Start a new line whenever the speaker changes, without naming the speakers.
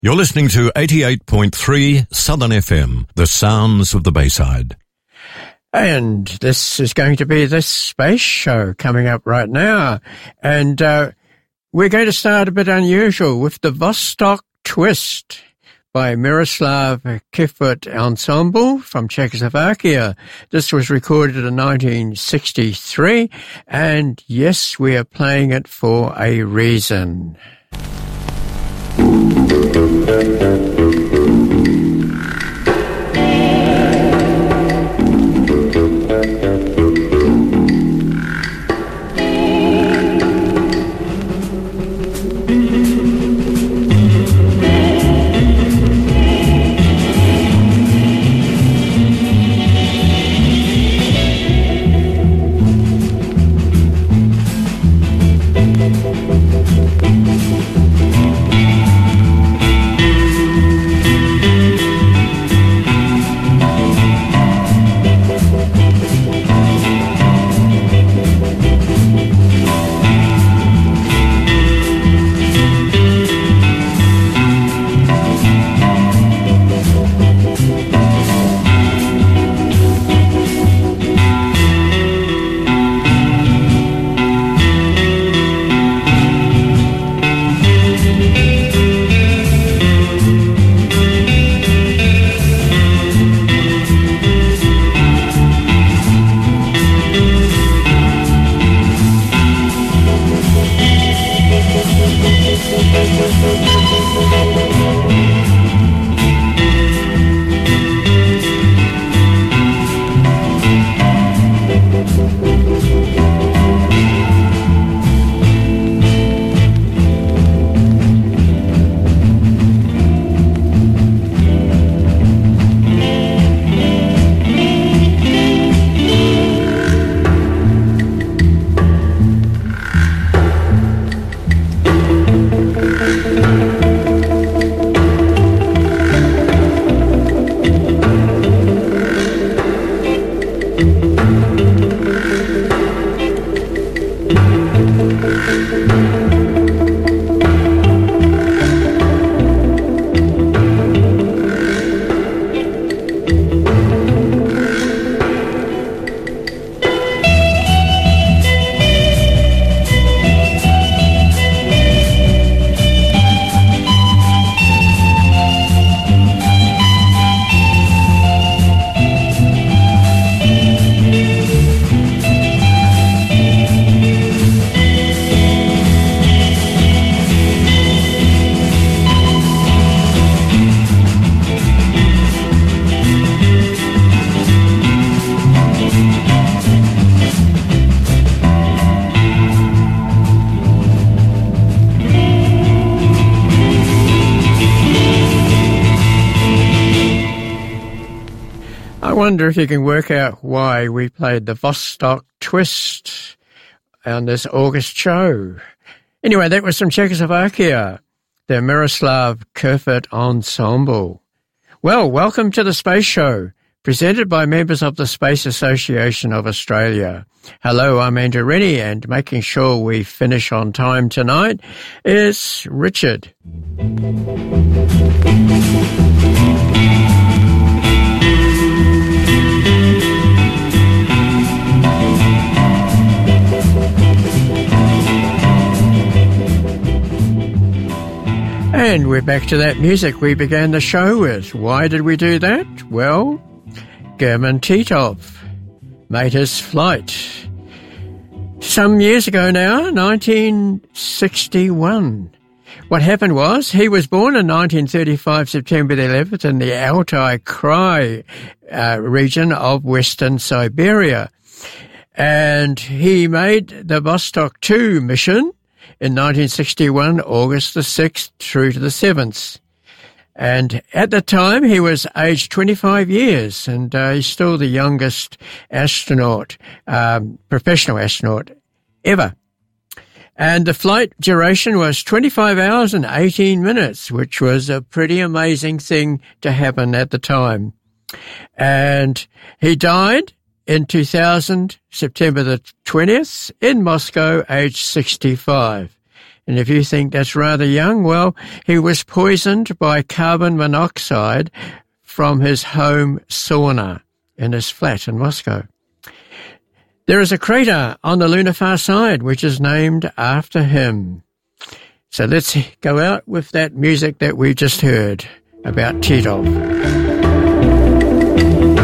You're listening to 88.3 Southern FM, the sounds of the Bayside.
And this is going to be the Space Show coming up right now. And we're going to start a bit unusual with the Vostok Twist by Miroslav Kifut Ensemble from Czechoslovakia. This was recorded in 1963, and yes, we are playing it for a reason. I wonder if you can work out why we played the Vostok Twist on this August show. Anyway, that was from Czechoslovakia, the Miroslav Kifut Ensemble. Well, welcome to the Space Show, presented by members of the Space Association of Australia. Hello, I'm Andrew Rennie, and making sure we finish on time tonight is Richard. And we're back to that music we began the show with. Why did we do that? Well, German Titov made his flight some years ago now, 1961. What happened was he was born in 1935, September the 11th, in the Altai Krai region of Western Siberia. And he made the Vostok 2 mission in 1961, August the 6th through to the 7th. And at the time, he was aged 25 years, and he's still the youngest astronaut, professional astronaut ever. And the flight duration was 25 hours and 18 minutes, which was a pretty amazing thing to happen at the time. And he died in 2000, September the 20th, in Moscow, aged 65. And if you think that's rather young, well, he was poisoned by carbon monoxide from his home sauna in his flat in Moscow. There is a crater on the lunar far side which is named after him. So let's go out with that music that we just heard about Titov.